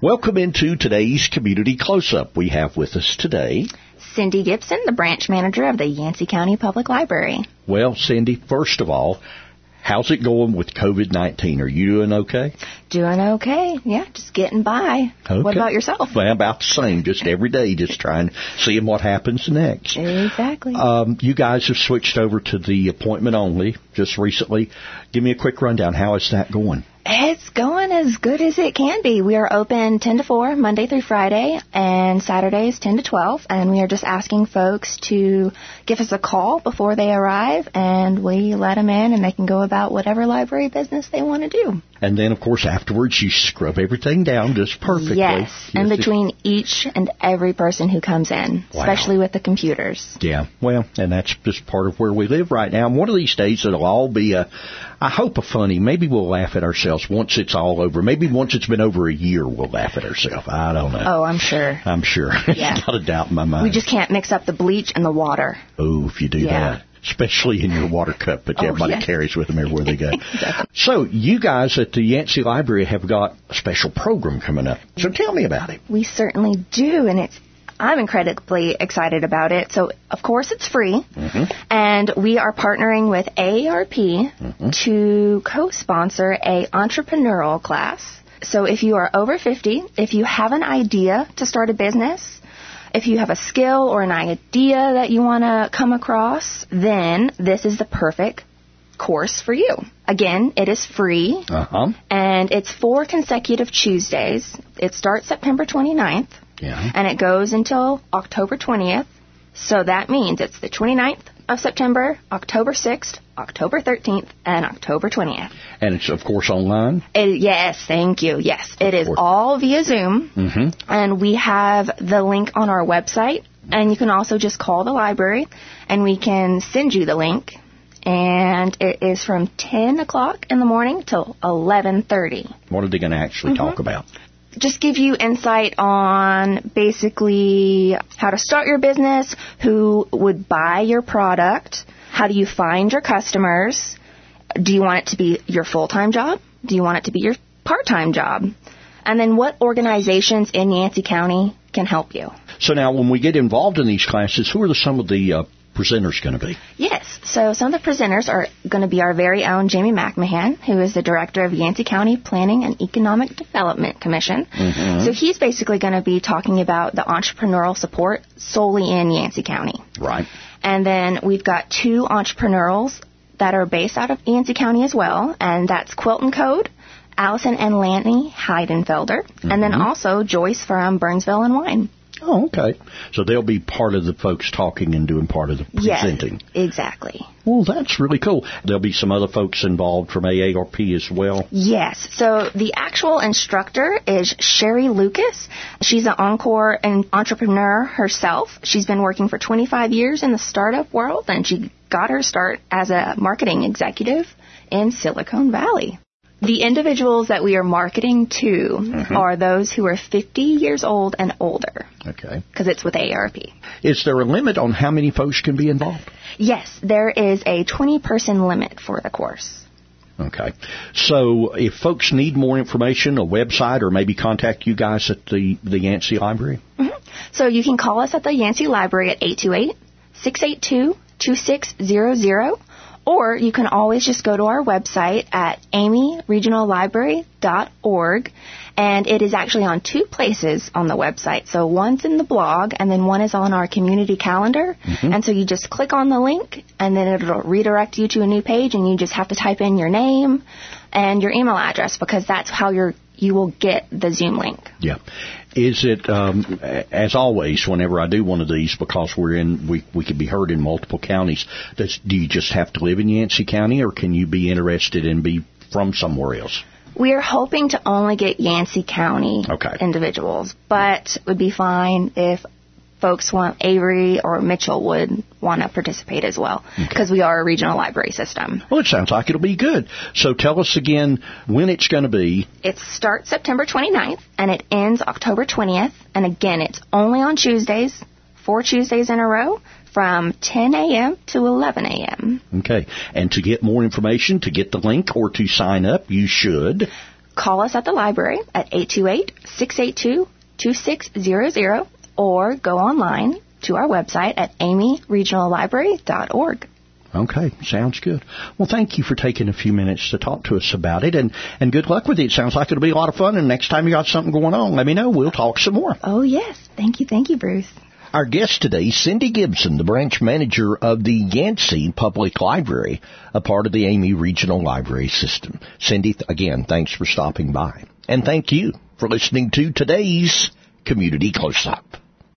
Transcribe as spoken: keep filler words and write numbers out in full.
Welcome into today's Community Close-Up. We have with us today Cindy Gibson, the branch manager of the Yancey County Public Library. Well, Cindy, first of all, how's it going with COVID nineteen? Are you doing okay? Doing okay. Yeah, just getting by. Okay. What about yourself? Well, about the same. Just every day, just trying, seeing what happens next. Exactly. Um, you guys have switched over to the appointment only just recently. Give me a quick rundown. How is that going? It's going as good as it can be. We are open ten to four, Monday through Friday, and Saturdays ten to twelve. And we are just asking folks to give us a call before they arrive, and we let them in, and they can go about whatever library business they want to do. And then, of course, afterwards, you scrub everything down just perfectly. Yes, in Yes, between it- each and every person who comes in, Wow. especially with the computers. Yeah, well, and that's just part of where we live right now. And one of these days, it'll all be a, I hope, a funny. Maybe we'll laugh at ourselves once it's all over. Maybe once it's been over a year, we'll laugh at ourselves. I don't know. Oh, I'm sure. I'm sure. Yeah. Not a doubt in my mind. We just can't mix up the bleach and the water. Oh, if you do Yeah. that. Especially in your water cup that Oh, everybody yes. carries with them everywhere they go. So, you guys at the Yancey Library have got a special program coming up. So tell me about it. We certainly do, and it's I'm incredibly excited about it. So, of course, it's free, Mm-hmm. and we are partnering with A A R P Mm-hmm. to co-sponsor a entrepreneurial class. So if you are over fifty, if you have an idea to start a business, if you have a skill or an idea that you want to come across, then this is the perfect course for you. Again, it is free, Uh-huh. and it's four consecutive Tuesdays. It starts September twenty-ninth, Yeah. and it goes until October twentieth. So that means it's the twenty-ninth of September, October sixth, October thirteenth, and October twentieth. And it's, of course, online. It, yes, thank you. Yes, it is course. all via Zoom, Mm-hmm. and we have the link on our website, and you can also just call the library, and we can send you the link. And it is from ten o'clock in the morning till eleven thirty. What are they going to actually Mm-hmm. talk about? Just give you insight on basically how to start your business, who would buy your product, how do you find your customers, do you want it to be your full-time job, do you want it to be your part-time job, and then what organizations in Yancey County can help you. So now, when we get involved in these classes, who are the, some of the uh, presenters going to be? Yes, so some of the presenters are going to be our very own Jamie McMahon, who is the director of Yancey County Planning and Economic Development Commission. Mm-hmm. So he's basically going to be talking about the entrepreneurial support solely in Yancey County. Right. And then we've got two entrepreneurials that are based out of Yancey County as well, and that's Quilt and Code, Allison and Lanny Heidenfelder, Mm-hmm. and then also Joyce from Burnsville and Wine. Oh, okay. So they'll be part of the folks talking and doing part of the presenting. Yes, exactly. Well, that's really cool. There'll be some other folks involved from A A R P as well. Yes. So the actual instructor is Sherry Lucas. She's an Encore and entrepreneur herself. She's been working for twenty-five years in the startup world, and she got her start as a marketing executive in Silicon Valley. The individuals that we are marketing to Mm-hmm. are those who are fifty years old and older, Okay. because it's with A A R P. Is there a limit on how many folks can be involved? Yes, there is a twenty-person limit for the course. Okay. So if folks need more information, a website, or maybe contact you guys at the, the Yancey Library? Mm-hmm. So you can call us at the Yancey Library at eight two eight, six eight two, two six zero zero, or you can always just go to our website at amy regional library dot org, and it is actually on two places on the website. So one's in the blog, and then one is on our community calendar. Mm-hmm. And so you just click on the link, and then it'll redirect you to a new page, and you just have to type in your name and your email address, because that's how you're, you will get the Zoom link. Yeah. Is it, um, as always, whenever I do one of these, because we're in, we, we can be heard in multiple counties, does, do you just have to live in Yancey County, or can you be interested in be from somewhere else? We are hoping to only get Yancey County Okay. individuals, but it would be fine if folks want Avery or Mitchell would want to participate as well, because we are a regional library system. Well, it sounds like it'll be good. So tell us again when it's going to be. It starts September twenty-ninth, and it ends October twentieth. And again, it's only on Tuesdays, four Tuesdays in a row, from ten a.m. to eleven a.m. Okay. And to get more information, to get the link, or to sign up, you should call us at the library at eight two eight, six eight two, two six zero zero or go online to our website at amy regional library dot org. Okay, sounds good. Well, thank you for taking a few minutes to talk to us about it, and, and good luck with it. It sounds like it'll be a lot of fun, and next time you got something going on, let me know. We'll talk some more. Oh, yes. Thank you. Thank you, Bruce. Our guest today, Cindy Gibson, the branch manager of the Yancey Public Library, a part of the Amy Regional Library System. Cindy, again, thanks for stopping by. And thank you for listening to today's Community Close-Up.